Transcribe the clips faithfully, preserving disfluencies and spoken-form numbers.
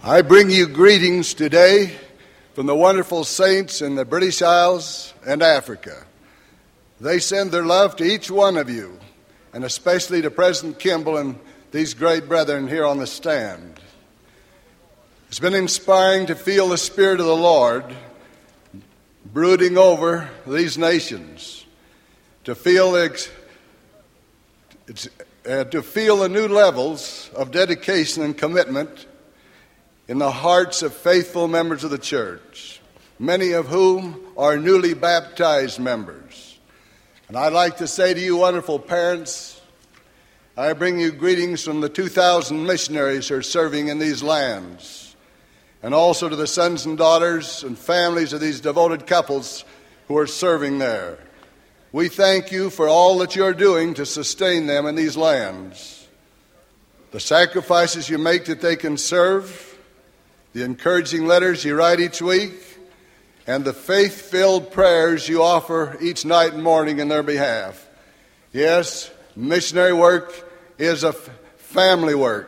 I bring you greetings today from the wonderful saints in the British Isles and Africa. They send their love to each one of you, and especially to President Kimball and these great brethren here on the stand. It's been inspiring to feel the Spirit of the Lord brooding over these nations, to feel the, it's, uh, to feel the new levels of dedication and commitment in the hearts of faithful members of the church, many of whom are newly baptized members. And I'd like to say to you, wonderful parents, I bring you greetings from the two thousand missionaries who are serving in these lands, and also to the sons and daughters and families of these devoted couples who are serving there. We thank you for all that you're doing to sustain them in these lands, the sacrifices you make that they can serve, the encouraging letters you write each week, and the faith-filled prayers you offer each night and morning in their behalf. Yes, missionary work is a f- family work.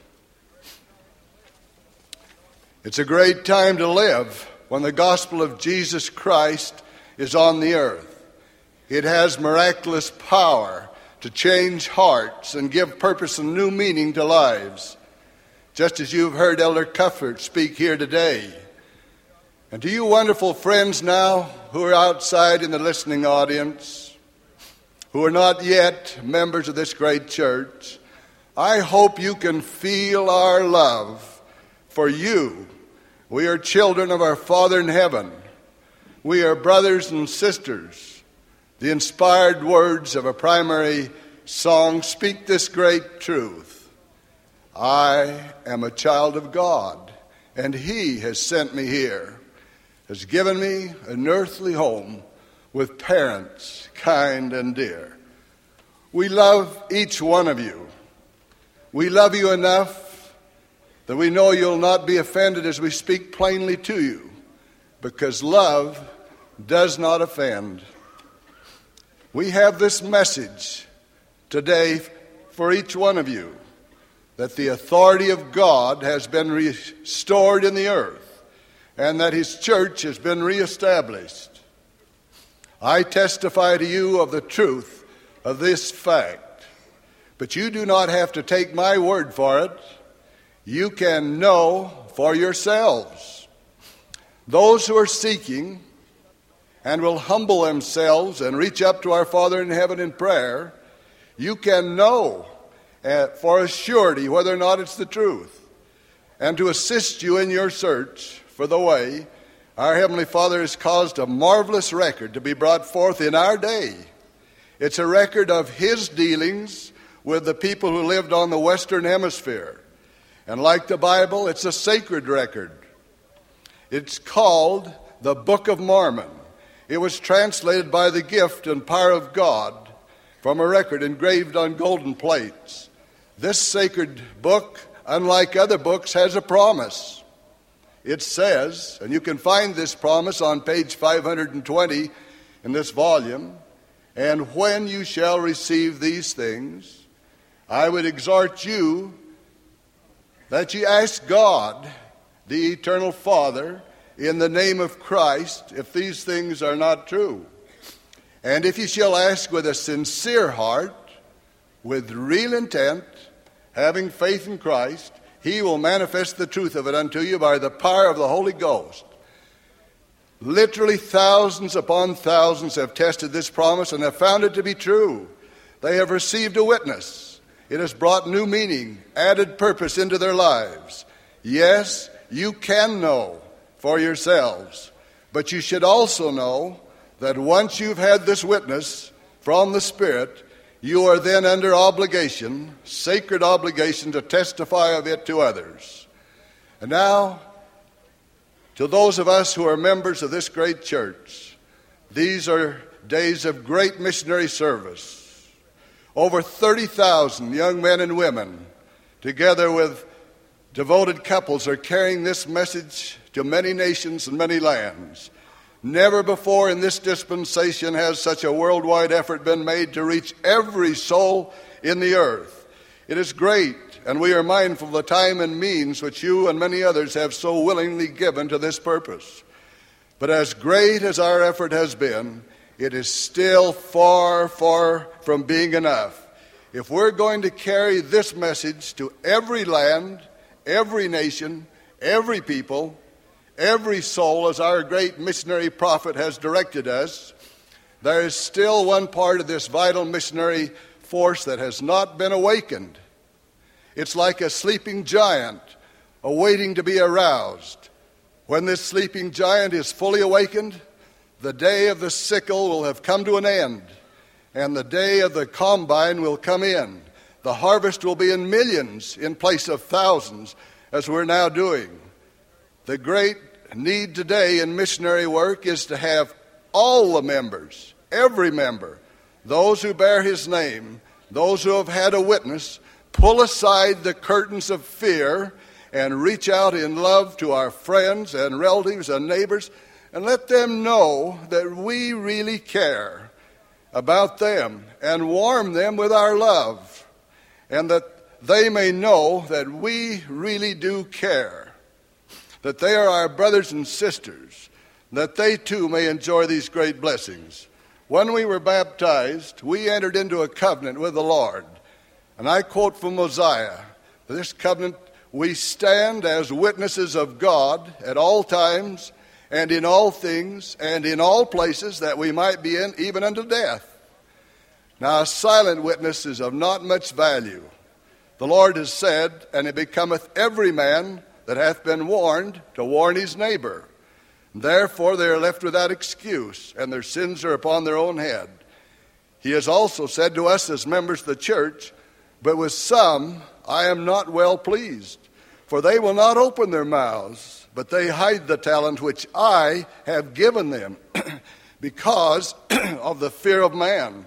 It's a great time to live when the gospel of Jesus Christ is on the earth. It has miraculous power to change hearts and give purpose and new meaning to lives, just as you've heard Elder Cuthbert speak here today. And to you wonderful friends now who are outside in the listening audience, who are not yet members of this great church, I hope you can feel our love for you. We are children of our Father in heaven. We are brothers and sisters. The inspired words of a primary song speak this great truth. I am a child of God, and He has sent me here, has given me an earthly home with parents kind and dear. We love each one of you. We love you enough that we know you'll not be offended as we speak plainly to you, because love does not offend. We have this message today for each one of you, that the authority of God has been restored in the earth, and that His church has been reestablished. I testify to you of the truth of this fact, but you do not have to take my word for it. You can know for yourselves. Those who are seeking and will humble themselves and reach up to our Father in heaven in prayer, you can know Uh, for a surety whether or not it's the truth. And to assist you in your search for the way, our Heavenly Father has caused a marvelous record to be brought forth in our day. It's a record of His dealings with the people who lived on the Western Hemisphere. And like the Bible, it's a sacred record. It's called the Book of Mormon. It was translated by the gift and power of God from a record engraved on golden plates. This sacred book, unlike other books, has a promise. It says, and you can find this promise on page five hundred twenty in this volume, and when you shall receive these things, I would exhort you that you ask God, the eternal Father, in the name of Christ, if these things are not true. And if you shall ask with a sincere heart, with real intent, having faith in Christ, He will manifest the truth of it unto you by the power of the Holy Ghost. Literally thousands upon thousands have tested this promise and have found it to be true. They have received a witness. It has brought new meaning, added purpose into their lives. Yes, you can know for yourselves, but you should also know that once you've had this witness from the Spirit, you are then under obligation, sacred obligation, to testify of it to others. And now, to those of us who are members of this great church, these are days of great missionary service. Over thirty thousand young men and women, together with devoted couples, are carrying this message to many nations and many lands. Never before in this dispensation has such a worldwide effort been made to reach every soul in the earth. It is great and we are mindful of the time and means which you and many others have so willingly given to this purpose. But as great as our effort has been, it is still far, far from being enough. If we're going to carry this message to every land, every nation, every people, every soul, as our great missionary prophet has directed us, there is still one part of this vital missionary force that has not been awakened. It's like a sleeping giant awaiting to be aroused. When this sleeping giant is fully awakened, the day of the sickle will have come to an end, and the day of the combine will come in. The harvest will be in millions in place of thousands, as we're now doing. The great need today in missionary work is to have all the members, every member, those who bear his name, those who have had a witness, pull aside the curtains of fear and reach out in love to our friends and relatives and neighbors and let them know that we really care about them and warm them with our love, and that they may know that we really do care, that they are our brothers and sisters, that they too may enjoy these great blessings. When we were baptized, we entered into a covenant with the Lord. And I quote from Mosiah, this covenant, we stand as witnesses of God at all times and in all things and in all places that we might be in, even unto death. Now a silent witness is of not much value. The Lord has said, and it becometh every man that hath been warned to warn his neighbor. Therefore they are left without excuse, and their sins are upon their own head. He has also said to us as members of the church, but with some I am not well pleased, for they will not open their mouths, but they hide the talent which I have given them, because of the fear of man.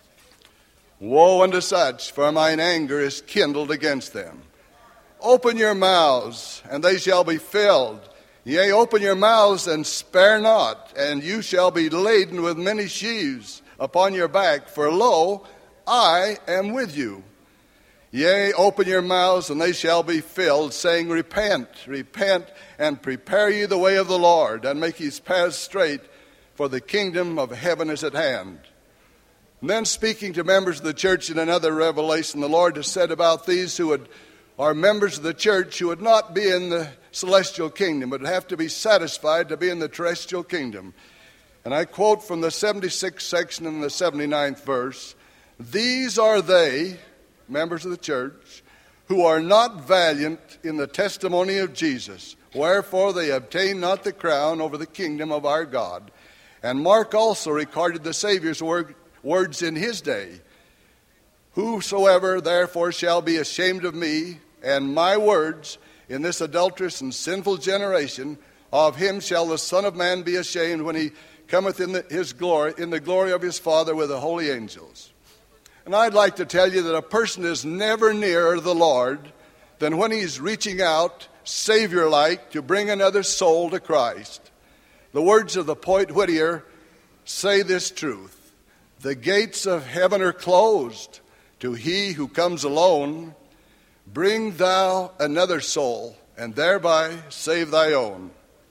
Woe unto such, for mine anger is kindled against them. Open your mouths, and they shall be filled. Yea, open your mouths and spare not, and you shall be laden with many sheaves upon your back. For lo, I am with you. Yea, open your mouths, and they shall be filled, saying, Repent, repent, and prepare ye the way of the Lord, and make his paths straight, for the kingdom of heaven is at hand. And then speaking to members of the church in another revelation, the Lord has said about these who would, are members of the church who would not be in the celestial kingdom, but would have to be satisfied to be in the terrestrial kingdom. And I quote from the seventy-sixth section in the seventy-ninth verse, These are they, members of the church, who are not valiant in the testimony of Jesus, wherefore they obtain not the crown over the kingdom of our God. And Mark also recorded the Savior's word, words in his day, Whosoever therefore shall be ashamed of me and my words in this adulterous and sinful generation, of him shall the Son of Man be ashamed when he cometh in the, his glory, in the glory of his Father with the holy angels. And I'd like to tell you that a person is never nearer the Lord than when he's reaching out, Savior-like, to bring another soul to Christ. The words of the poet Whittier say this truth: The gates of heaven are closed to he who comes alone. Bring thou another soul, and thereby save thy own.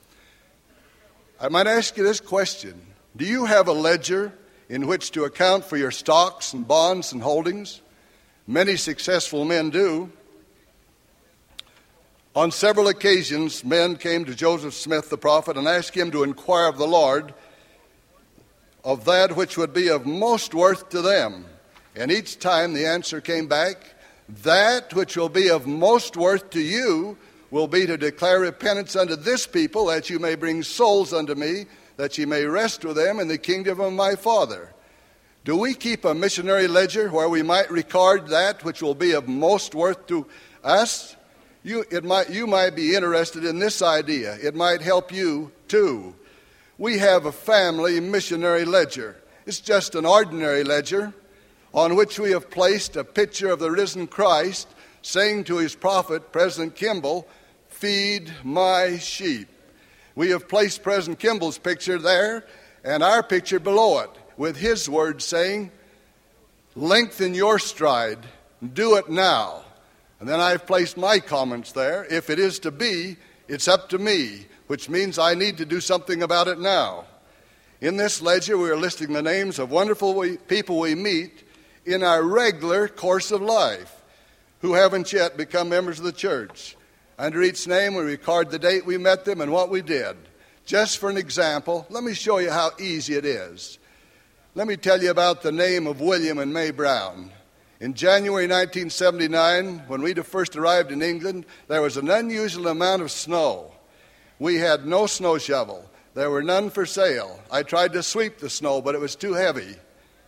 I might ask you this question. Do you have a ledger in which to account for your stocks and bonds and holdings? Many successful men do. On several occasions, men came to Joseph Smith the prophet and asked him to inquire of the Lord of that which would be of most worth to them. And each time the answer came back, That which will be of most worth to you will be to declare repentance unto this people, that you may bring souls unto me, that ye may rest with them in the kingdom of my Father. Do we keep a missionary ledger where we might record that which will be of most worth to us? You, it might, you might be interested in this idea. It might help you too. We have a family missionary ledger. It's just an ordinary ledger on which we have placed a picture of the risen Christ saying to his prophet, President Kimball, Feed my sheep. We have placed President Kimball's picture there and our picture below it, with his words saying, Lengthen your stride, do it now. And then I've placed my comments there. If it is to be, it's up to me, which means I need to do something about it now. In this ledger, we are listing the names of wonderful we, people we meet in our regular course of life who haven't yet become members of the church. Under each name, we record the date we met them and what we did. Just for an example, let me show you how easy it is. Let me tell you about the name of William and May Brown. In January nineteen seventy-nine, when we first arrived in England, there was an unusual amount of snow. We had no snow shovel. There were none for sale. I tried to sweep the snow, but it was too heavy.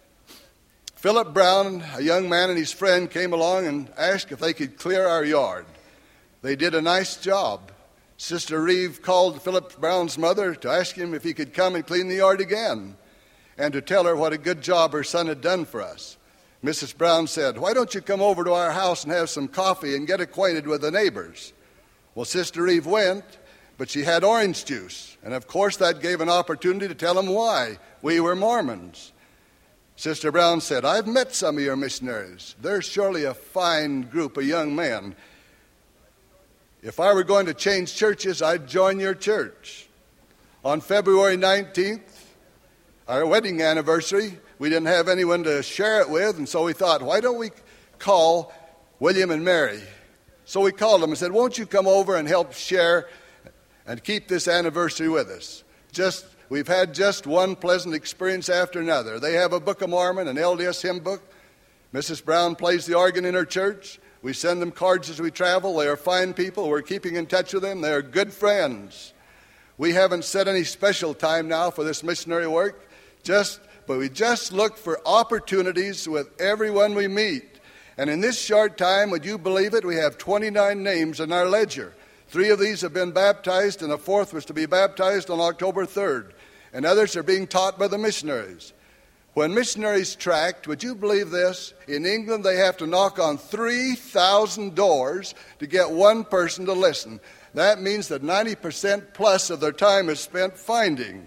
Philip Brown, a young man, and his friend came along and asked if they could clear our yard. They did a nice job. Sister Reeve called Philip Brown's mother to ask him if he could come and clean the yard again and to tell her what a good job her son had done for us. Missus Brown said, "Why don't you come over to our house and have some coffee and get acquainted with the neighbors?" Well, Sister Reeve went, but she had orange juice. And of course, that gave an opportunity to tell them why we were Mormons. Sister Brown said, "I've met some of your missionaries. They're surely a fine group of young men. If I were going to change churches, I'd join your church." On February nineteenth, our wedding anniversary, we didn't have anyone to share it with, and so we thought, why don't we call William and Mary? So we called them and said, "Won't you come over and help share and keep this anniversary with us?" Just We've had just one pleasant experience after another. They have a Book of Mormon, an L D S hymn book. Missus Brown plays the organ in her church. We send them cards as we travel. They are fine people. We're keeping in touch with them. They are good friends. We haven't set any special time now for this missionary work, just but we just look for opportunities with everyone we meet. And in this short time, would you believe it, we have twenty-nine names in our ledger. Three of these have been baptized, and the fourth was to be baptized on October third. And others are being taught by the missionaries. When missionaries tract, would you believe this? In England, they have to knock on three thousand doors to get one person to listen. That means that ninety percent plus of their time is spent finding.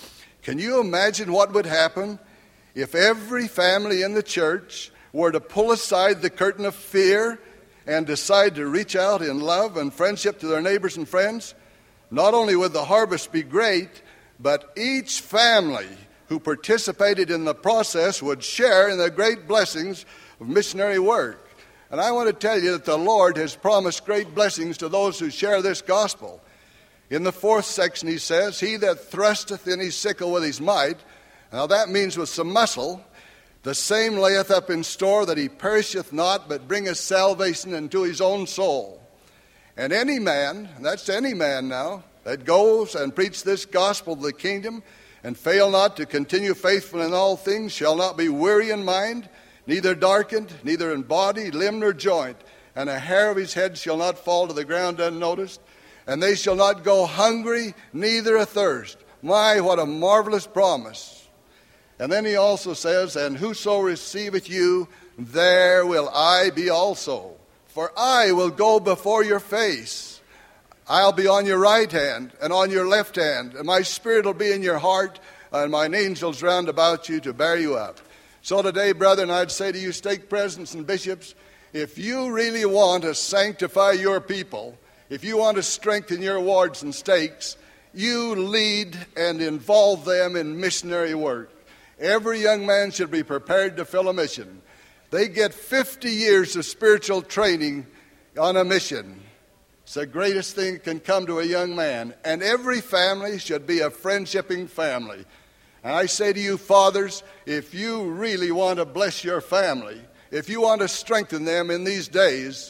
Can you imagine what would happen if every family in the church were to pull aside the curtain of fear and decide to reach out in love and friendship to their neighbors and friends? Not only would the harvest be great, but each family who participated in the process would share in the great blessings of missionary work. And I want to tell you that the Lord has promised great blessings to those who share this gospel. In the fourth section he says, "He that thrusteth in his sickle with his might," now that means with some muscle, "the same layeth up in store that he perisheth not, but bringeth salvation into his own soul. And any man," and that's any man now, "that goes and preach this gospel of the kingdom, and fail not to continue faithful in all things, shall not be weary in mind, neither darkened, neither in body, limb, nor joint. And a hair of his head shall not fall to the ground unnoticed, and they shall not go hungry, neither athirst." My, what a marvelous promise. And then he also says, "And whoso receiveth you, there will I be also. For I will go before your face. I'll be on your right hand and on your left hand, and my spirit will be in your heart, and mine angels round about you to bear you up." So today, brethren, I'd say to you, stake presidents and bishops, if you really want to sanctify your people, if you want to strengthen your wards and stakes, you lead and involve them in missionary work. Every young man should be prepared to fill a mission. They get fifty years of spiritual training on a mission. It's the greatest thing that can come to a young man. And every family should be a friendshiping family. And I say to you, fathers, if you really want to bless your family, if you want to strengthen them in these days,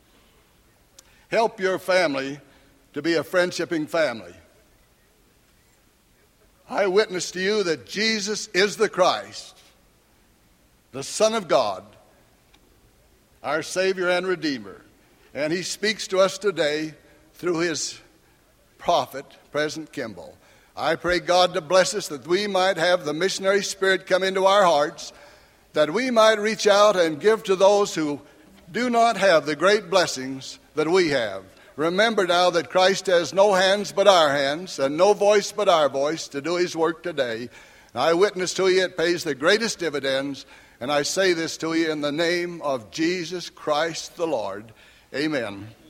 help your family to be a friendshipping family. I witness to you that Jesus is the Christ, the Son of God, our Savior and Redeemer. And he speaks to us today through his prophet, President Kimball. I pray God to bless us that we might have the missionary spirit come into our hearts, that we might reach out and give to those who do not have the great blessings that we have. Remember now that Christ has no hands but our hands and no voice but our voice to do his work today. And I witness to you it pays the greatest dividends, and I say this to you in the name of Jesus Christ the Lord. Amen.